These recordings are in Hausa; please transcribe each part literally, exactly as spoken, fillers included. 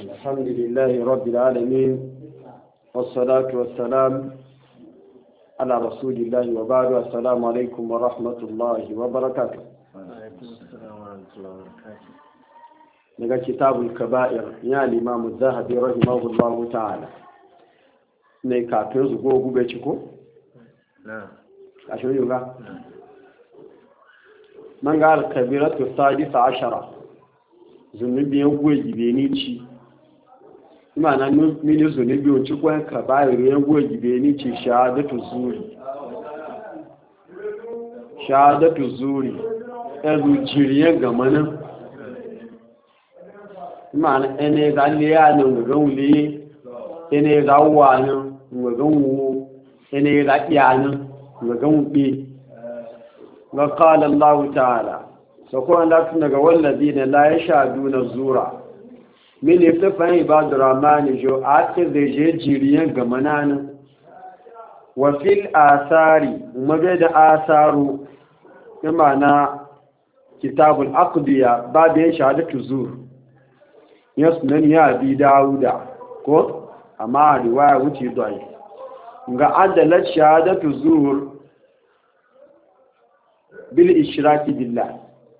الحمد لله رب العالمين والصلاة والسلام على رسول الله وبعد. السلام عليكم ورحمة الله وبركاته. وعليكم السلام ورحمة الله وبركاته. نجا كتاب الكبائر يا الإمام الذهبي رحمه الله تعالى. نيكا تنزو غو بيتشكو. نعم. أشو يوغا؟ من قال الكبيرة السادسة عشرة. zunubi ya goyi beni ci imana mini zunubi wuce kwan ka bayar ya goyi beni ci shahadatu zuri shahadatu zuri ezu jiriye gamanin imana ene ga liya ne ga wuli ene ga wani ga wu ene ga iyani ga wubi ga qala Allah ta'ala sako da tun daga walladina la yashaduna zura min iftan ibad rahman jo ake da je jiriyan ga mananan wa fil asari mabe da asaru imana kitabul aqdiya babu ya shahadatu zur yasnan ya bi dauda ko amma riwaya wuce dai ga adalat shahadatu zur bil ishraki billah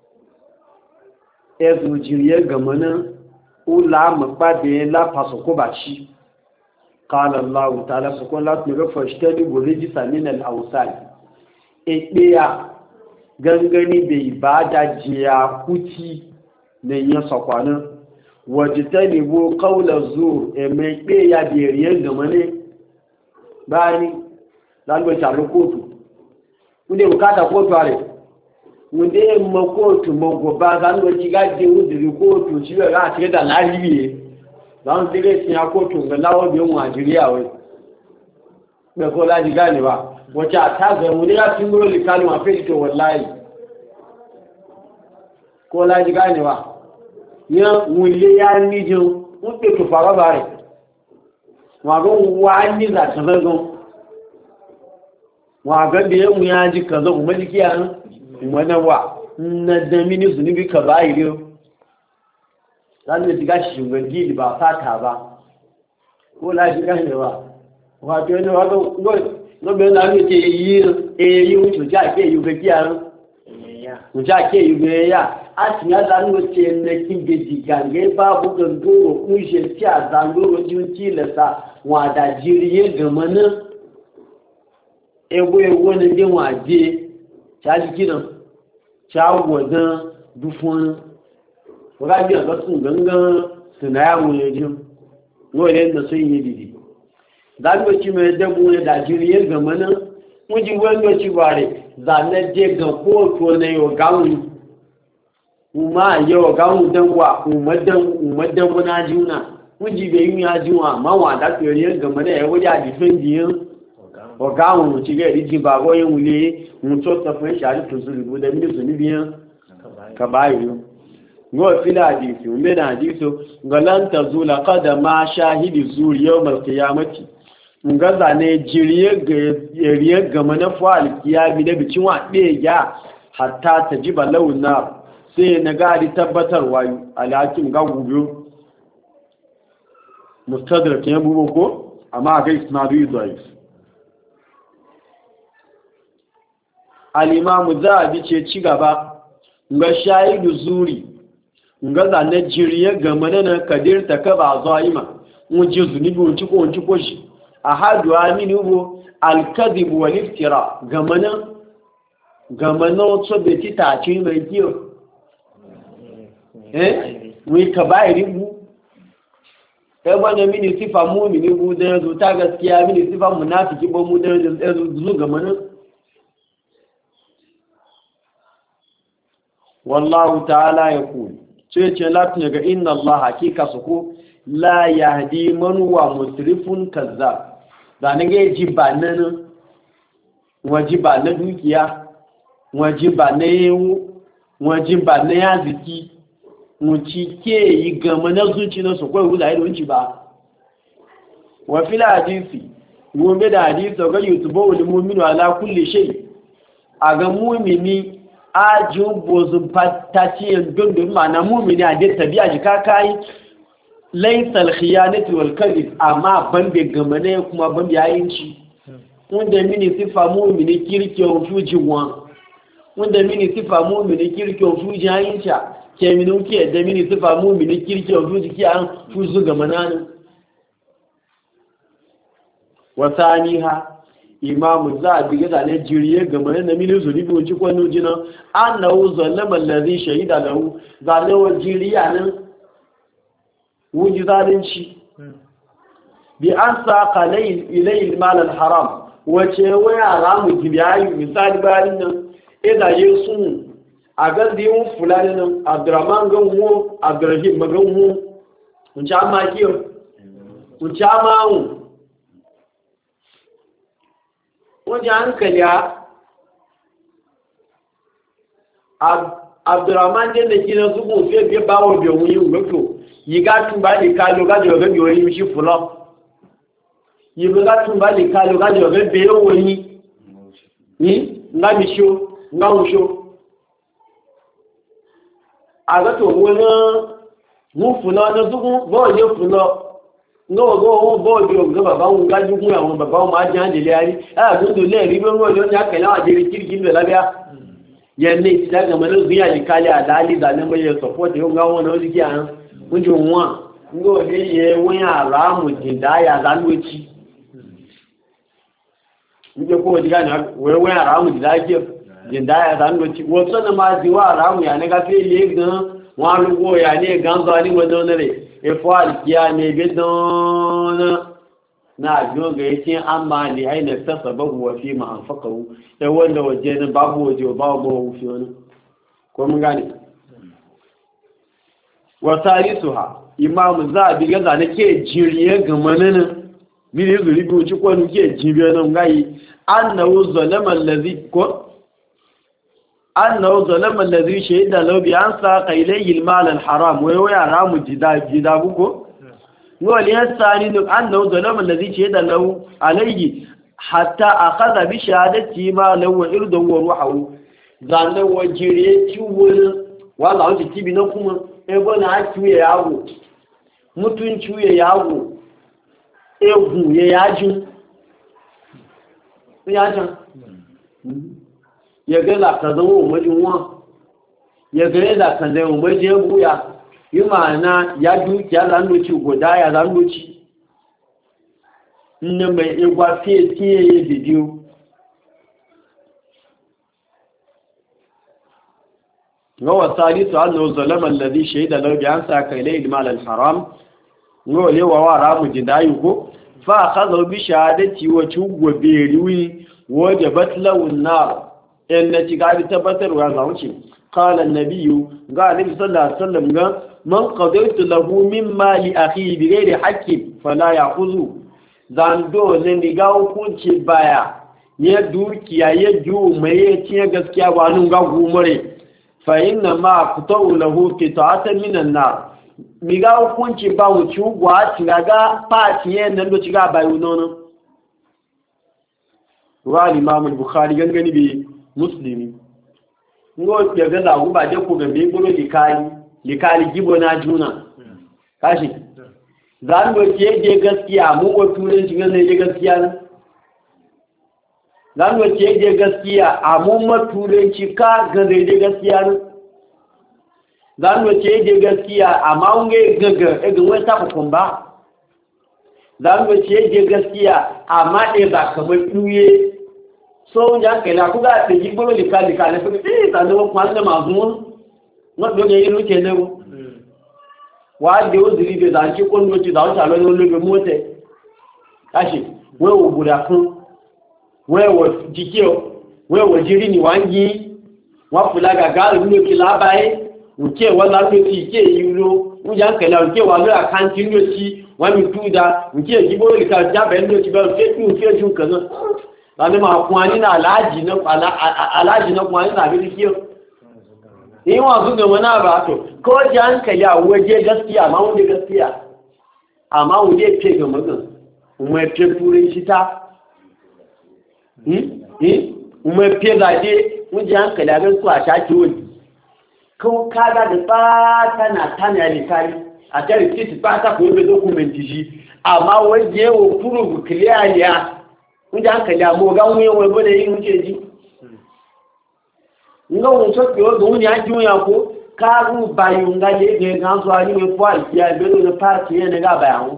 ezu jiriye gamana ula mabade la pasoko bachi qala Allah ta'ala soko la tnuga fashtani buriji min al awsal ebeya gangani da ibada jiya kuti ne yin sakwana wajitani bu qawla zur e me beya biriye gamane bani lalwa ta lokotu kunde ukata kotu ale wunde makotu magoba zan waji gaje wuzuri kotu shi ga a cike da laliye zan dire tin ya kotu ga lawo biyan wajiriya wai da ko laji gane ba wace ta ga mu ne ya tingoro likali ma fe to wallahi ko laji gane ba ya wule ya nijin mun pe to fara bare wa go wa ni za ta zo wa ga da mu ya ji kaza kuma jikiya wani wa na damini zunubi ka bayi ne zan da shiga shugaban gili ba fata ba ko la shiga ne ba wato ne wa go go be na ni ke yi e yi wuce ja ke yi ga kiyan mu ja ke yi ga ya a ti ya zan go ce ne kin ge jigange babu gandoro kushe ti a zandoro jin tilasa wa da jiriye gamanin ego ego ne din waje caji kinan shagwadon dufon wagaji a gasun gangan sinayawun yajin wale da sun yi didi zangoci mai dabu ne da jiriyar gama nan muji wangoci bare zane je ga koto na yau gawun kuma yau gawun dangwa umardan wana juna muji bai yi ya jiwa mawa da jiriyar gama na ya waje a difin biyan ọ̀gá àwọn òtígẹ́ ìdí bàbọ́ yẹn wùlé mú tó tọ́fún ìṣàrí tó sórí bó dẹ̀mí lóṣù níbi yẹn kàbáyìí wọ́n fílẹ̀ àdìsí mẹ́rin àdìsí galanta zula kada ma shahidi zuri yau malkiyamati ngaza ne jiriye gama na fuwa alkiyami na bicin wa ɗaya ya hatta ta ji balawun na sai na gadi tabbatar wayo alhakin ga gubiyo mustadar ke bubo ko amma ga isnadu yi zuwa al'imamu za a bice ci gaba ga shahidu zuri ga zane jiriye ga manana kadir ta kaba za'ima wujin zunubi wunci ko wunci ko shi a hadu amini ugbo alkazibu wa liftira ga manan ga manan wato bai ti taci mai kiyo eh wai ka bayi ribu kai wani mini sifa mu mini bu da yanzu ta gaskiya mini sifa munafiki ba mu da yanzu zu ga manan wallahu ta'ala ya kuli ce ce latin ga inna Allah hakika su ko la yahdi man wa musrifun kazzab da ne ga jiba nan wajiba na dukiya wajiba na yewu wajiba na yaziki mu cike yi gama na zuci na su kai wula ido ci ba wa fil hadisi gobe da hadisi ga yutubu wal mu'minu ala kulli shay aga mu'mini ajin bozun fataci yanzu ma na mu'mini a da tabi'a ji kakai laysa al-khiyanati wal kadhib amma ban be gamane kuma ban be yayinci wanda mini sifa mu'mini kirki on fuji wan wanda mini sifa mu'mini kirki on fuji yayinca ke mini ke da mini sifa mu'mini kirki on fuji ki an fuzu gamana wa saniha imamu zabi ga zane jiriye gamane na mini zuribi wuci kwanu jina annahu zalama allazi shahida lahu zane wa jiriya nan wuji zalunci bi an saqa ilayhi al-mal al-haram wace waya haramu kibiyayi misali bayan nan idan yin sun a gandi yin fulani nan abdurrahman ganwo abdurrahim maganwo unci amma kiyo unci amma wu wajen hankali a abdurrahman din da kina su kun fiye biye bawo biyo wuyi wato yi gatun ba da kalo gajo ga biyo yi mishi fulo yi gatun ba da kalo gajo ga biyo wuyi ni nga misho nga musho aga to wona mu fulo na zugu bo je fulo no go o bo je o ga baba un ga jugu àwọn baba ma jan de le ari a gun do le ri bo mo lo nya kala a je kirki le labia ye ne ti daga malo biya ni kale adali da ne mo ye support yo nga wona o ji an unjo won ngo de ye won ara mu dindaya da luchi nje ko diga na we we ara mu dindaya ke dindaya da luchi wo so na ma diwa ara mu ya ne ga fe le gan wa lu go ya ne gan zo ni mo do ne re efo alkiya ne bidon na joga yake amma ne aina tasabahu wa fi ma anfaqahu sai wanda waje ne babu waje babu fi wani ko mun gane wa tarisuha imam zabi ga zane ke jiriye ga mananan mini zuri bi ci ko ke jibiye nan gai annahu zalama allazi ko annahu zalama allazi shahida law bi an saqa ilayhi al-mal al-haram wa ya ramu jidabu ko wal yasani annahu zalama allazi shahida law alayhi hatta akhadha bi shahadati ma law irda wa ruhu zanna wajire ciwon wala wuce tibi na kuma ebo na ciwe yawo mutun ciwe yawo egu ye yaju yajan ya ga la ka zo majin wa ya ga la ka zo majin buya yi ma'ana ya dukiya zandoci guda ya zandoci inda mai igwa fiye tiye ya bidiyo ga wasali su annu zalaman ladhi shaida law bi an sa kai lay mal al haram ngo le wa wa ramu jidayu ko fa akhadhu bi shahadati wa chugwa beriwi wajabat lahu an-nar in naji ga bi tabbatarwa ga wuce qala an-nabiy ga annabi sallallahu alaihi wasallam ga man qadaytu lahu min mali akhi bi ghairi haqqin fala ya'khudhu zando ne diga hukunci baya ya dukiya ya ju mai ya gaskiya ba nun ga gumare fa inna ma qata'u lahu qita'atan min an-nar mi ga hukunci ba wuci gwa tiga pati yen nan do tiga bayu nono wa al-imam al-bukhari gangani bi muslimi ngo ya ga da ba je ko ga be goro likali likali gibo na juna kashi zan go ke je gaskiya mu go turen shi ne je gaskiya ne zan go ke je gaskiya a mun ma turen shi ka ga je gaskiya ne zan go ke je gaskiya amma unge gaga e ga wata hukumba zan go ke je gaskiya amma e ba kamar duye so ya kela ku ga da gibo likali likali ko eh ta da ko an da mazmun no do ne yinu ke ne wa de o diri de da ki ko no ti da o ta lo lo be mote kashi we o bura fun we wo dikio we wo jiri ni wangi wa fulaga ga lu ki labai nke wala lo ti ke yiro u ya kela nke wa lo akanti no ti wa mi tuda nke gibo likali ja be no ti ba ke tu ke ju kan Lani ma kwani na alaji na alaji na kwani na bi kiyo. Ni wa su ga mana ba to ko ji hankali a waje gaskiya ma wanda gaskiya. Amma wanda ke ga magan. Mu ce turin shi ta. Hmm? Eh? Mu ce da je mu ji hankali a ga su a shaki wani. Ko ka ga da ba tana tana likali. a ta receipt ba ta ko be document shi amma waje wo proof clear ya mun ja hankali amma ga mu yawo bane yin muke ji nga won so ke o do ni aju ya ko ka ru bayu nga je ge gan so ani we kwa ya be do party ne ga ba ya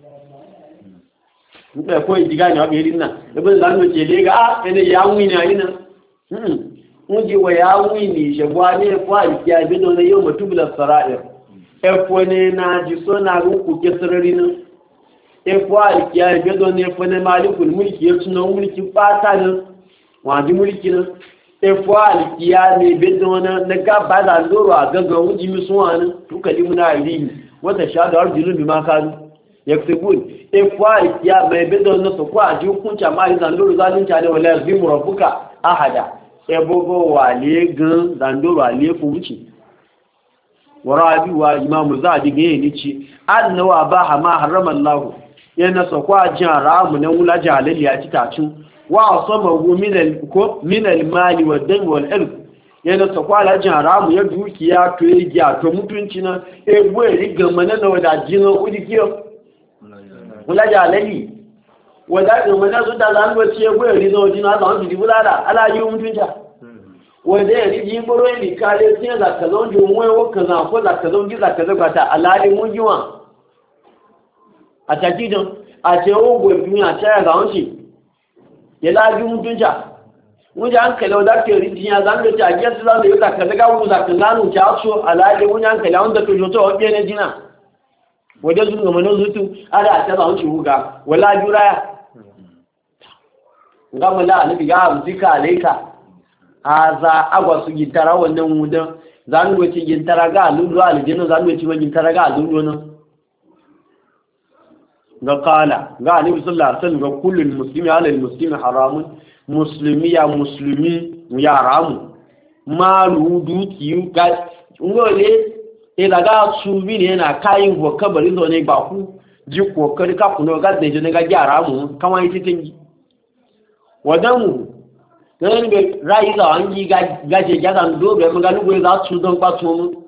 npe ko idiga ni oge ri na ebe la no je le ga ene ya wi ni ani na hm unji wa ya wi ni je bwa ni kwa ya be do ne yo mutubula sara'ir e ko ne na ji so na ru ku ke sarari na e kwa ya be do ne fo ne malikul mulki ya tuno mulki fata ne wa di mulki na e kwa ya ne be do na na ga ba da loro a gaga unji mi so an to kalimuna ri wata shada arjulu bi ma kanu yaktubun ifwa ya mai bidon na su kwa ji hukunci amma idan lulu zalunci ne wala yazimu rabbuka ahada e bogo wale gan zandoro ale fuci warabi wa imamu zadi ga ni ci annawa ba ma harama Allah yana so kwa ji haramu nan wula jalali ya ci tacin wa sama gu min al ko min al mali wa dam wal ilm yana so kwa la ji haramu ya dukiya to ya to mutunci na e gwe riga mana na wadajin udi kiyo bulaja lali wanda ga mana su da zan wace ya goyi rizo jina zan ji bulala ala yi mutunta wanda ya riji boro ni kale sai da ka zon ju mu wa kaza ko da ka zon ji da ka zaga ta alali mun jiwa a taki don a ce o go duniya ta ga wanci ya laji mutunta mun ja hankali wanda ke riji ya zan da ta ga zan da ka zaga mu da ka zanu ta so alali mun hankali wanda to to o ne jina wajen sun gama nan zutu ana a taba wuce wuga wala juraya gama la alibi ga amsika alaika a za agwa su gintara wannan wudan za mu wace gintara ga alulu aljinu za mu wace wa gintara ga alulu nan ga kala ga alibi sallallahu alaihi wasallam ga kullul muslimi ala almuslimi haramun muslimi ya muslimi ya haramu malu dukiyu ga ngole daga su bi ne yana kayin vocabulary zo ne ba ku ji kokari ka kuno ga da je ne ga gyara mu kamar yi titin wadan mu dan be rai za an yi ga je ga dan do be mun ga lugo za su don ba to mu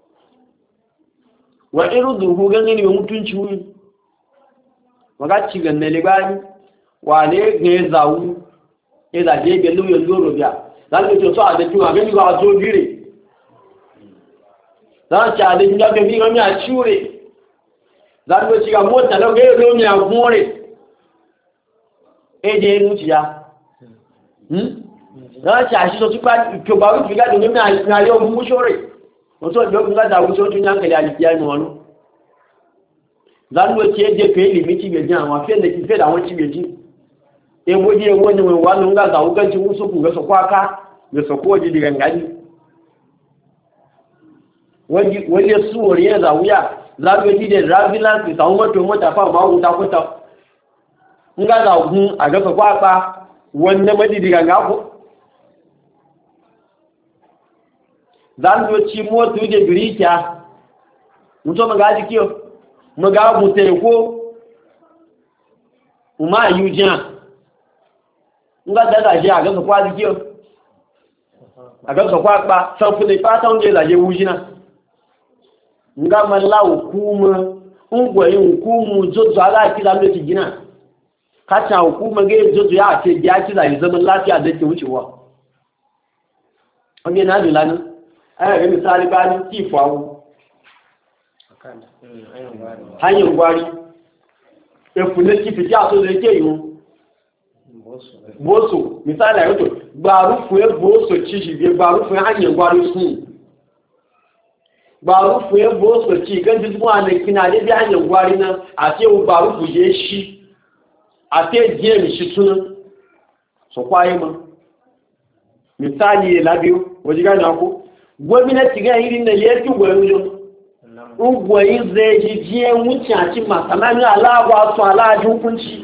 wa irudu hu ga ne be mutunci hu waga ci ga ne le bani wa ne ga zawu e da je be lugo ndoro biya dan to so a da tuwa ga ni ga zo dire za ci a da jiya ga biyu mai a cure za ta ci ga mota na ga yau mai a gore e je nuciya za ci a shi so tuba to ba ku figa domin na yau mun shore wato da kun ga da wuce tun yankali a likiya ne wani za ta ci je fe limiti be jan wa fe da ki fe da wani be ji e wodi e woni wani wani ga za ku ga ci musu ku ga so kwaka ga so ko ji diga ngani wani suwar ya zawuya za mu yi da rabilan su samu mato mota fa ma wuta kuta in ga za ku a gasa kwakwa wanda madidiga ga ku za mu ci moto da birita mutum maga ji kiyo maga mu ko uma yujiya in ga da ji a gasa kwa ji kiyo a gasa kwakwa san fulai fata wanda ya zaje wujina nga malla hukuma ungwaye hukumu zozo ala kila mle tijina kacha hukuma ge zozo ya ce ya ci zai zaman lafiya da ke wucewa wanda na dula ne aya ga misali bani tifawo hanyar gwari e fune kifi ja so da yake yi boso misali ayo to gbaru fu e boso ci shi be gbaru fu hanyar gwari sun ba rufu ya boso ci kan duk wanda kina da bi hanyar gwari nan a ce ba rufu je shi a ce je mi shi tun so kwaye ma misali ya labiyo waje gani ako gwamnati ga irin da yake gwayo ugwayi zai ji je wuce a cikin masamani alawa su alaji hukunci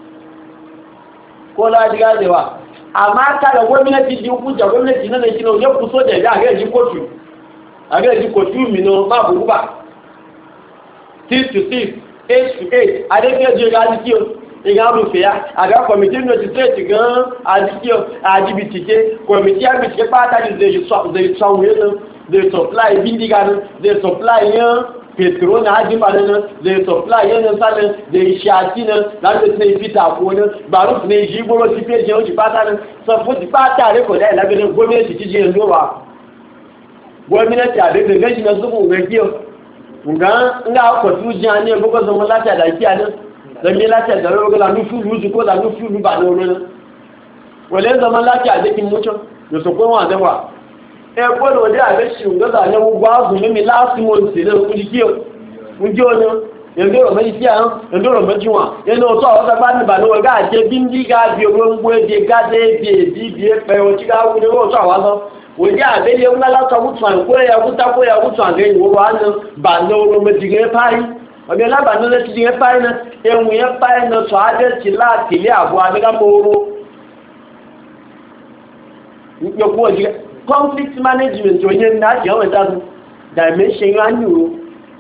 ko laji ganewa amma kada gwamnati ji hukunci gwamnati na da kina ya kuso da ya ga ji kotu agẹ́ ìdí kò tí ìmìnà máa bùrú bà six to six eight to eight adékẹ́jì ẹgbẹ́ adíkíò ìgbà rúfẹ́ ya àgbà kọ̀mìtì ní òtítẹ́ẹ̀tì gan adíkíò adíbìtìké kọ̀mìtì àbìtìké pàtàkì zai sọ̀wé náà zai supply bíndíga náà zai supply yán petrol na haji ba nan zai supply yana sanin da shati nan da sai fita ko nan baruf ne ji goro ti pe je o ti pata nan so fu ti pata re ko dai la gbe government ti je ndo wa government ya de ga shi na zubu ga kiyo nga nga ko tu jani ko ko zo lati da kiya nan da mi lati da ro ga la nu fu lu ko la nu fu lu ba no nan wale zaman lati a jikin mutum da su kuma da wa e ko do da ga shi nga da ne gwa zu mi last month da ku ji kiyo mun ji ono yendo ro mai kiya yendo ro mai jiwa yendo to o da ba ni ba no ga je bindi ga bi o ngwe de ga de de di bi e pe o ti ga wu ni o so wa so wo ja be le un la so mu twan ko ya ku ta ko ya ku twan ge wo wa no ba no ro me dige pai o be la ba no le dige pai na e mu ye pai no so ade ti la ti le abu abi ga moro ni ko ji conflict management o yen na je o da dimension ya ni o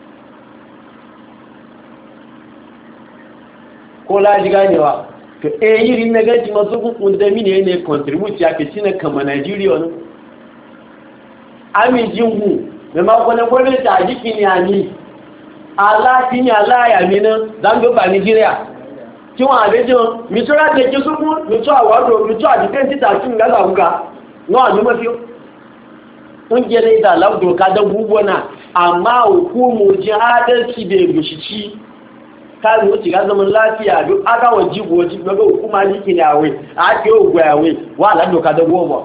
ko la ji ganewa to eh yiri na gaji masu kun da mini ne contribute ya ke cina kama Nigeria no ami jingu me ma ko na ko ne ta jiki ni ani ala ti ni ala ya mi na dan go ba Nigeria ti won abejo mi so ra te jesu kun mi so awado mi so adipenti ta tun ga la uga no ani mo fi on jere da lawdo ka da gubona amma hukumu jihadalci bai gushici kan wuce ga zaman lafiya duk aka waji goji daga hukuma jiki ne awe a ke ogwe awe wa la doka da goma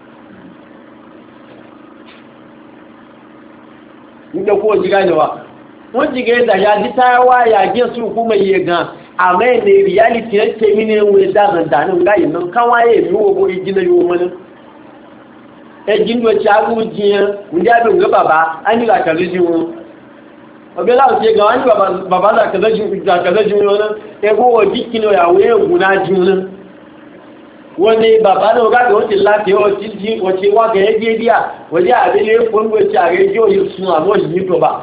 inda ko jiga ne wa wọ́n jiga da ya ji tawa ya ge su hukuma yi gan amma ne reality yake mine we da zan da nan ga yin kan waye mi wo bo igina yo mana e jindo cha gu jiyan mun da don ga baba an yi la kaliji won ọ̀bẹ́lá òtí ẹgbẹ̀ wọ́n ní bàbá àkàzẹ́jú wọn ẹgbẹ́ wọ́n jí kí ní ọ̀yàwó ẹgbùn náà jí wọn wọ́n ní bàbá náà gáàkì wọ́n ti láti ọtí jí wọ́n ti wá gẹ̀ẹ́ gẹ́ díà wọ́n jẹ́ àbílẹ̀ fónúwẹ̀ tí ààrẹ jẹ́ òye sun àwọn òṣìṣẹ́ tó bá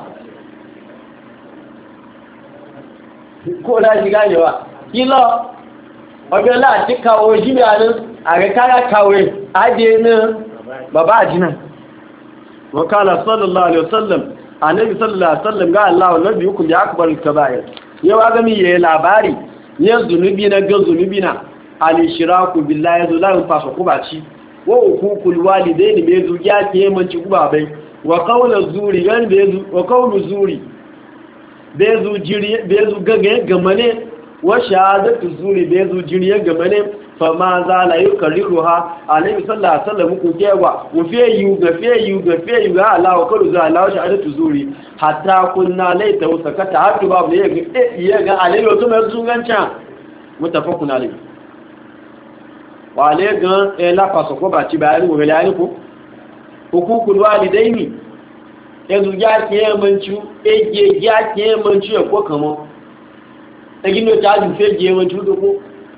kó láti gáàjọ wa kí lọ ọ̀bẹ́lá àti kàwé jíbi àná ààrẹ káyà kàwé àdé náà bàbá àjínà wọ́n kálà sallallahu alaihi wasallam annabi sallallahu alaihi wasallam ga Allah nabi hukum ya akbar al-kaba'ir yau aga mi yayi labari ne zunubi na ga zunubi na al-ishraku billahi zulan fa su kubaci wa hukukul walidaini be zuya ke manci kubabai wa qawlu zuri yan be zu wa qawlu zuri be zu jiri be zu gage gamane wa shahadatu zuri be zu jiri gamane fama za la yukarriruha alayhi sallallahu alaihi wasallam ku kewa ku feyu ga feyu ga feyu ga Allah wa kullu za Allah shahadatu zuri hatta kunna laita wasakata hatu babu ya ga ya ga alayhi wato mai sunganca mutafakun alayhi wa alayhi ga e la paso ko ba ci bayani ko bayani ko hukukul walidaini yanzu ya ke mancu ege ya ke mancu ko kamo egino ta ju feje mancu ko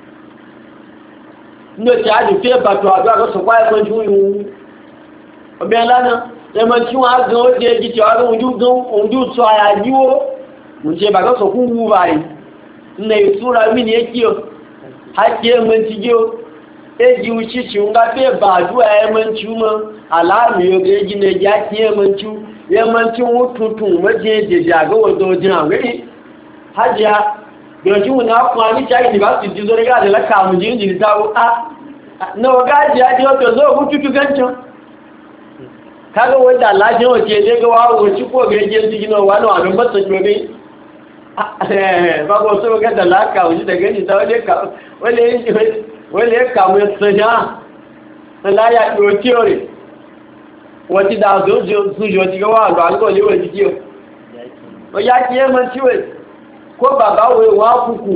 ní ọ̀tí àdìfẹ́ bàtọ̀ àjọ àgọ́sọ̀pá ẹ̀kọ́ jú ìwọ̀n ọ̀bẹ̀ lánà ẹmọ tí wọ́n á gan ó di ẹjí tí wọ́n ojú gan ojú tó ara yíwó mú ṣe bàgọ́sọ̀kú wú báyìí ní ìtura mí ní ẹkí ọ àti ẹmọ tí jẹ́ ó ẹjí ṣíṣì ń gáfẹ́ bàájú ẹmọ tí mọ́ aláàmì ọgẹ́ ẹjí ní ẹjí àti ẹmọ tí ẹmọ tí wọ́n tuntun mọ́jẹ́ dèdè àgọ́wọ̀dọ̀ ọdún àwẹ́rí hajjá yanzu wani akun a nita yi ba su ji zo riga da laka mu jini jini ta a na wagaji ya ji wato zo hututu gancin kaga wanda lajin wace ne ga wawo wace ko ga yake su gina wani wani matsa gobe ba ko so ga da laka wuce da gani ta wale ka wale wale ya kamu ya tsaya la ya do theory wace da zo su jo ti ga wa lo alko le wace kiyo o ya kiye man ciwe ko bàbá wẹ̀ wọ́n kúkú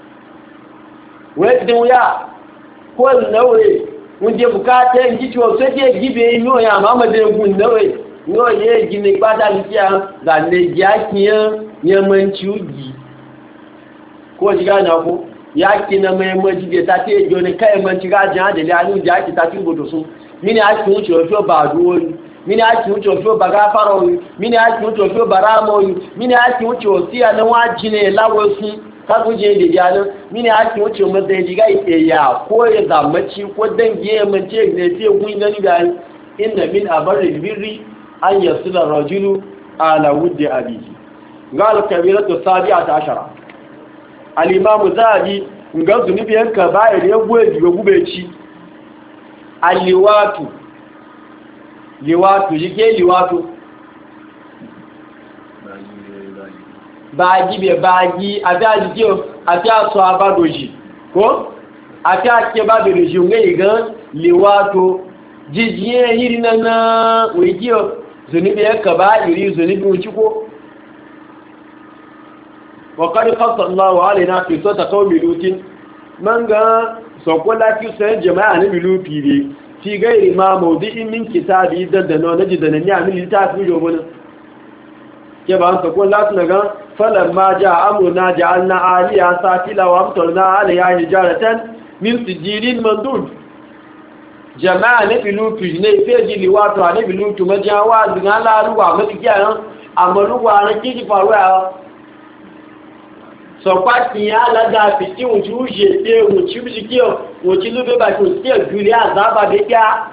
wẹ́ dín yá kó náwẹ̀ wọ́n jẹ bukátẹ́ ìjíkí ọ̀sẹ́ jẹ́ gíbe inú ọ̀yà àmàmàdé egun náwẹ̀ ní ọ̀yẹ́ ìgínà ìpátá ní kí a gànẹ́jì ákíyàn yẹmọ̀ntí ó jì kó jígá náà kó yá kí na mẹ́mọ́ jíbe tàbí ẹjọ́ ní káyẹmọ̀ntí gájẹ́ àdẹ̀lẹ́ alújẹ́ ákí tàbí gbòdò sún mí ni ákí ń ṣe ọ̀fẹ́ bàdúwó ni mini ake wuce ofe ba gafara oyi mini ake wuce ofe ba rama oyi mini ake wuce osi a nan waji ne lawarsu kaguje da yanin mini ake wuce mazda ya jiga ya ko ya zamaci ko dangi ya mance ne fiye gun gani da inda min abar birri an yasu da rajulu ala wudde abiji قال الكبيرة السابعة عشرة الإمام الذهبي قال ذنبي الكبائر يبوي يغوبيشي اللواط لواط يجي لواط baaji be baaji adaji jo ati aso abadoji ko ati ake badoji ngai gan liwato jijiye hirina na wejiyo zunibi kaba'iri zunibi uchiko wa qad qassa Allahu alaina fi sota qawmi lutin manga sokola ki sai jama'a ne bilupi be fi gairi ma mawdi'in min kitabi dadano naji danani amin litafi jo bona ke ba sa ko lati daga falamma jaa amruna ja'alna 'aliya safila wa amtarna 'alayha hijaratan min sijilin mandud jama'a ne bilutu ne feji liwato ne bilutu majawa dinga laluwa matikiya amaluwa na kiji faruwa so pati ya lada fiti unju jete unju bikio unju lube ba ko ti aguri azaba de kia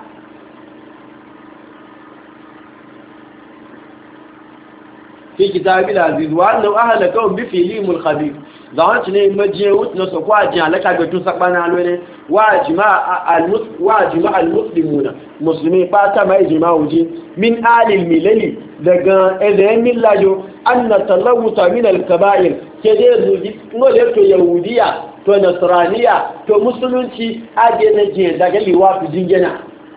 في كتاب العزيز وأنه أهلكهم بفعلهم الخبيث ظهرت لي مجيوت نسوا واجع لك بتو سقبنا عليه واجمع المس واجمع المسلمون مسلمين باتا ما يجمع وجي من آل الملل دغا اذن ملاجو أن تلوث من الكبائر كده زوجي نولتو يهودية تو نصرانية تو مسلمتي أجينا جين دغا لواف جنجنا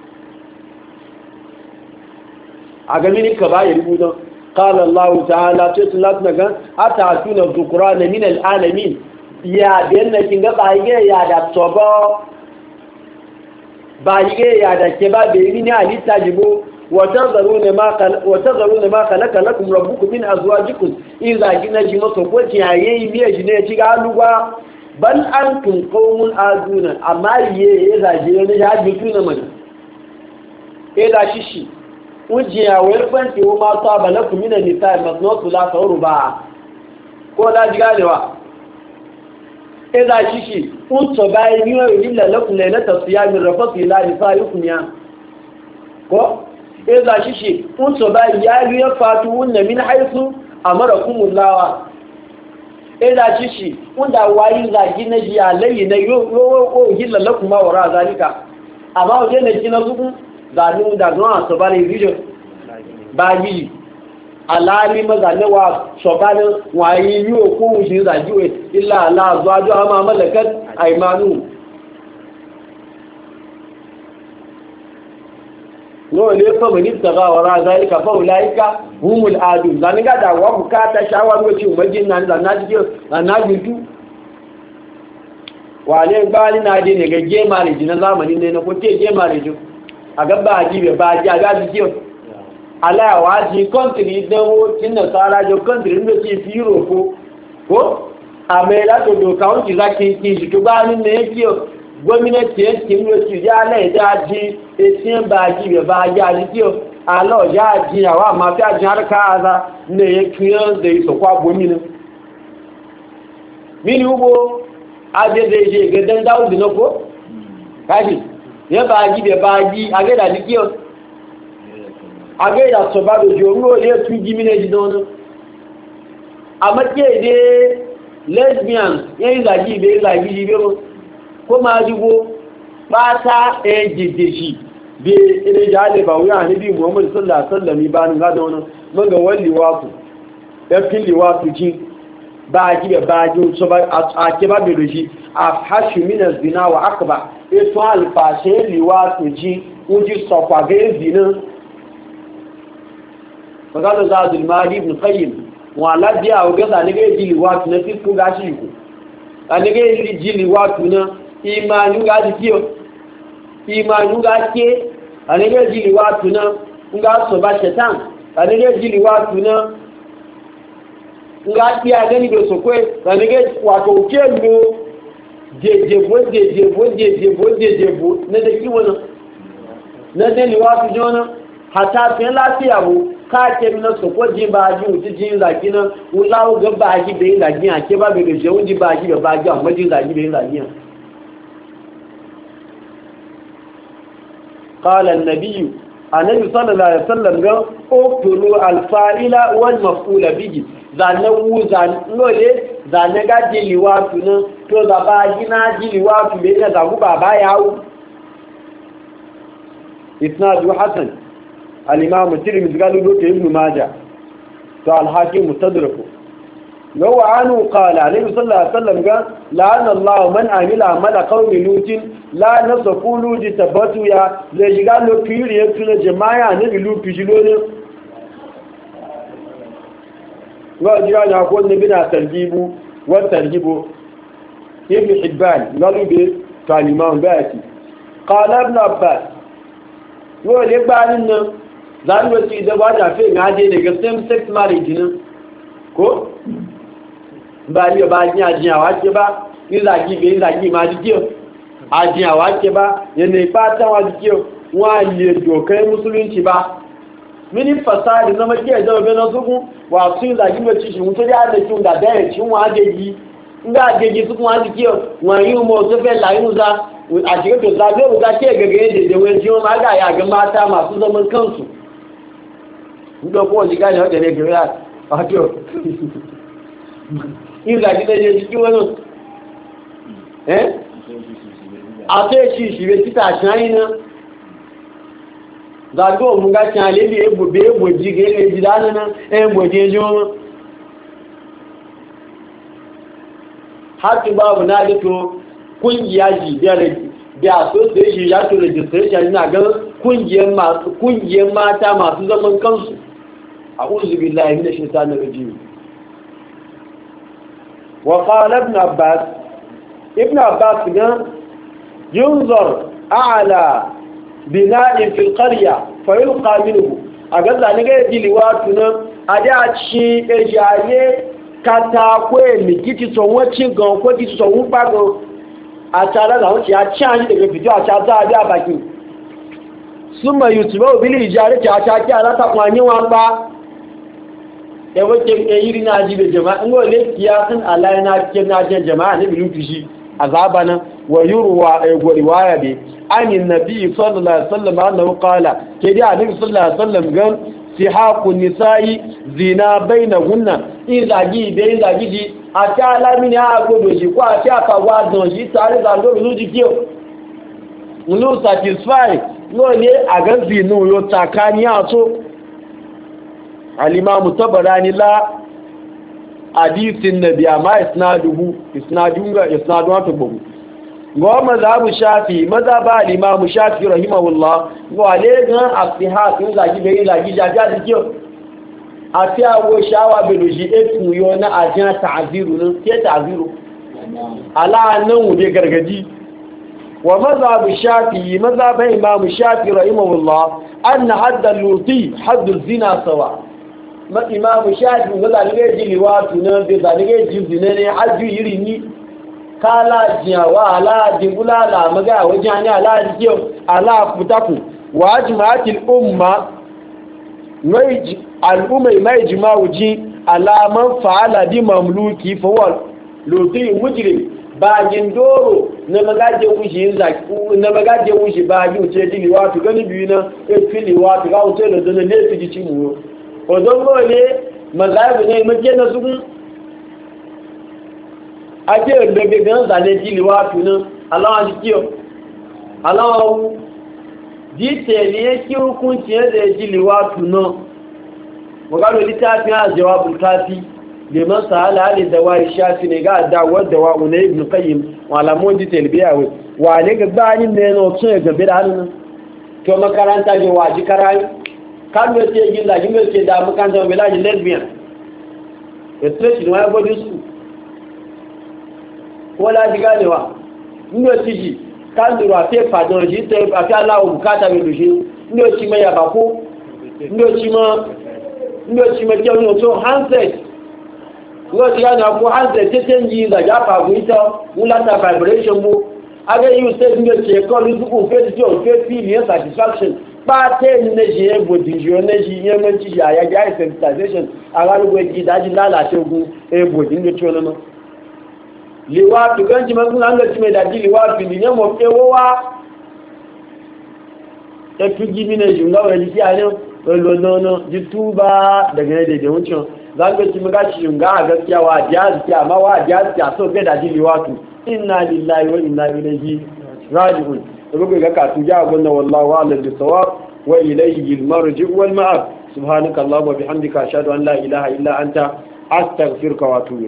أغمين الكبائر بودو قال الله تعالى تطلقنا كان أتعطون الذكران من العالمين يا بينا كنغا بايغي يا دا توبا بايغي يا دا كبا بيني علي تاجبو وتذرون ما خلق وتذرون ما خلق لكم ربكم من ازواجكم اذا جنا جما سوكوتي yayi biye jine ci galuwa bal antum qaumun azuna amma ye ya je ne ya bituna mana ila shishi ujiya wayar fanti wa ma saba lakum min an-nisaa masnatu la tawruba ko da jiga ne wa ida shishi un to bai ni wa illa lakum laylata siyam rafati ila nisaikum ya ko ida shishi un to bai ya ya fatu wunna min haythu amarakumullah ida shishi unda wayi zagi na ji alayhi na yo yo illa lakum ma wara zalika amma wajen ne kina zuku zanen da zuwa su bane video bayi alali mazanewa shobanin wayi yi o ko wuce zagiwe illa Allah zuwa jo ama malakat aimanu no ne fa mani taga wara zalika fa ulaika humul adu zanin ga da wa bukata shawar wace umajin nan da naji da naji tu wale gbali na je ne ga gema ne na zamanin ne na ko ke gema ne a gaba a jibe ba a ji a gaji kiyo alayawa ji kontiri idanwo cin da tsara jo kontiri da ce fi roko ko a mai lato doka wuce za ki ki shi tuba ni ne kiyo gwamnati ya ci mu ci ya lai da ji etin ba a jibe ba a ji a ji kiyo alo ya ji yawa ma fi a ji har ka aza ne ya kiyo da yi sokwa gwamnati mini ugbo aje da je ga dan dawo da ko kashi ya baaji be baaji ageda dikio ageda so ba do joru le tu jimine di dono amake de lesbian yen zaji be zaji be ko ma jigo bata ejejeji be ile jale ba wuya ni bi Muhammad sallallahu alaihi wasallam ba ni ga dono manga walli waku ya fili waku ji baaji be baaji so ba ake ba be doji afhashu min az-zina wa akbar ètò àlùfàṣẹ́ ìlúwà tó jí ó jí sọ̀pọ̀ àgẹ́rẹ́bì náà ọ̀gádọ̀ záàdùn máa rí ibùn fẹ́yìn wọn aláàbí àwọ̀gẹ́sà nígbé jí ìlúwà tó náà tí kú gáṣì ìkù ànígbé jí ìlúwà tó náà ìmànúgá jí kí o ìmànúgá ké ànígbé jí ìlúwà tó náà ń gá sọ̀bá ṣẹ̀tàn ànígbé jí ìlúwà tó náà ń gá tí agẹ́nìgbè sọ̀kọ́ ànígbé wàtò òkè lò jejebo jejebo jejebo jejebo na da ki wani na da liwa su ji wani hata fiye lafiyawo ka ke mina su ko jin ba ji wuce jin zaki na wulawo ga ba ji bai zaki a ke ba bai gaje wunji ba ji ba ji amma jin zaki bai zaki a قال النبي annabi sallallahu alaihi wasallam ga uqtulu al-fa'ila wal maf'ula bihi zanne wu zanole zanne ga jiliwa tunan to da ba gina jiliwa tu be da ku baba yawo isnadu hasan al-imam tirmidhi galu do ibn majah to al-hakim mustadraku لو عنه قال عليه صلى الله عليه وسلم قال لعن الله من عمل عمل قوم لوط لا نسقوا لوط تبتوا يا لجي قال له كير يكتل جماعة نبي لوط بجلون وجاء يقول نبينا ترجيب والترجيب ابن حبان قالوا به كالإمام باتي قال ابن عباس يقول يقبع لنا ذلك إذا واجه فيه عادي لك same sex marriage ko ba yau ba jin ajiyawa ce ba izagi ga izagi ma jikiyo ajiyawa ce ba yana fatan wa jikiyo wani dokai musulunci ba mini fasari na makiyar zama bai na sukun wa sun zagi mai ci shi mutu da da kin da daya cin wa ajeji inda ajeji sukun wa jikiyo wa yi mo so fe la yin za a cikin to zabe ga ke gaga yadda da wani jiwo ma ga ya ga mata masu zaman kansu ndo ko ji ga ne da ne ga wato ìrìnàjí lẹ́yẹ jí kí wọ́n náà ẹ́ àtẹ́ẹ̀ṣì ìṣìrè títà ṣáyí náà gbàgbọ́ òmúgá tí a lè lè ègbòbé ègbòjì gẹ́lẹ̀ jì dáná ẹgbòjì ẹjọ́ wọn hátí bábù náà lè tó kúnjìyà jì bẹ̀rẹ̀ bí association yàtò registration ní àgán kúnjìyàn mata masu zaman kansu a uzubillah min ash-shaytanir rajim. وقال ابن عباس ابن عباس قال ينظر أعلى بناء في القرية فيلقى منه أقول ذلك يجي لواتنا أدعى شيء إجاية كتاكوه مكيتي سوى تشيغان كوكيتي سوى باغان أتعالى لهم شيء أتشاني لك فيديو أتعالى أدعى باكين ثم يتبعوا بالإجارة أتعالى على تقواني وانبا ya wace yiri na jibe jama'a ngo le kiyasan Allah na cikin najin jama'a ne bilu fishi azaba nan wa yurwa go riwaya bi anin nabi sallallahu alaihi wasallam annahu qala ke da annabi sallallahu alaihi wasallam gan sihaqu nisa'i zina bainahunna in zagi be in zagi ji ata lamini a godo ji ko ati aka wa don ji tare da lo lu ji kiyo mulu satisfy ngo le aga zinu yo takani aso al-imam tabarani la hadithin nabi amma isnaduhu isnadunga isnadun to bugu go mazhabu shafi mazhaba al-imam shafi rahimahullah go alegan asihah in zagi be zagi jaja dikiyo ati awo shawa beloji etun yo na ajan ta'ziru nan ke ta'ziru ala nan wude gargaji wa mazhabu shafi mazhaba imam shafi rahimahullah an hadd al-luti hadd az-zina sawa ma imamu shafi ga zalige ji liwatu nan da zalige ji zina ne hajju yiri ni kala jiyawa ala dingula la maga wajen ala dikiyo ala futaku wa ajma'atil umma mai al'umma mai jima'u ji ala man fa'ala bi mamluki fa huwa luti mujrim bagin doro na magaje wushi zaki na magaje wushi bagi uce ji liwatu gani biyu na e fili wa ga uce da dole ne su ji cimu odongo ne mazaibu ne maje na su ake da be gan zale ji liwatu nan Allah ji kiyo Allah detail yake hukunci da ji liwatu nan magana littafin al-jawabul kafi liman sa'ala ali dawai shafi ne ga dawar dawa ne ibn qayyim wala mun detail biya wai wa ne ga bani ne no tun ga bi da hannun to makaranta je waji karai kan me ce gin da gin ce da makaranta mai laji lesbian especially why body school ko la diga ne wa ndo tiji kan duro te fadon ji te afi Allah bukata mi dushi ndo ci mai abako ndo ci ma ndo ci ma jẹ́ ní ọ̀tọ́ handset lọ́dí yánà kó handset tẹ́tẹ́ ń yí ìdàjá pàgùn ìtọ́ ń látà vibration mú agẹ́ yíò tẹ́ ní ọ̀tẹ́ ẹ̀kọ́ ní túnkù fẹ́ tí ó fẹ́ feel your satisfaction pàtẹ́ ní ẹ̀ṣẹ̀ ẹgbòdìjì ọ̀nẹ́ṣì yẹn mẹ́tí àyájá sensitization arárúgbó ẹjì ìdájí lálàṣẹ́ ogun ẹgbòdì ní tí ó lọ́nà lèwà tùgán jí mẹ́kún láńgẹ̀ tí mẹ́dàjí lèwà fìlì yẹn mọ̀ pé wó wá ta fi gimi na shi ngawa jiki a nan lolono ji tuba daga ne daidai wucin za ka ci muka shi shunga a gaskiya wa jaziki amma wa jaziki a so bai da jili wato inna lillahi wa inna ilaihi raji'un da bugu ga ka tuja gunna wallahu a'lam bisawab wa ilayhi al-marji' wal ma'ab subhanaka allahumma wa bihamdika ashhadu an la ilaha illa anta astaghfiruka wa atubu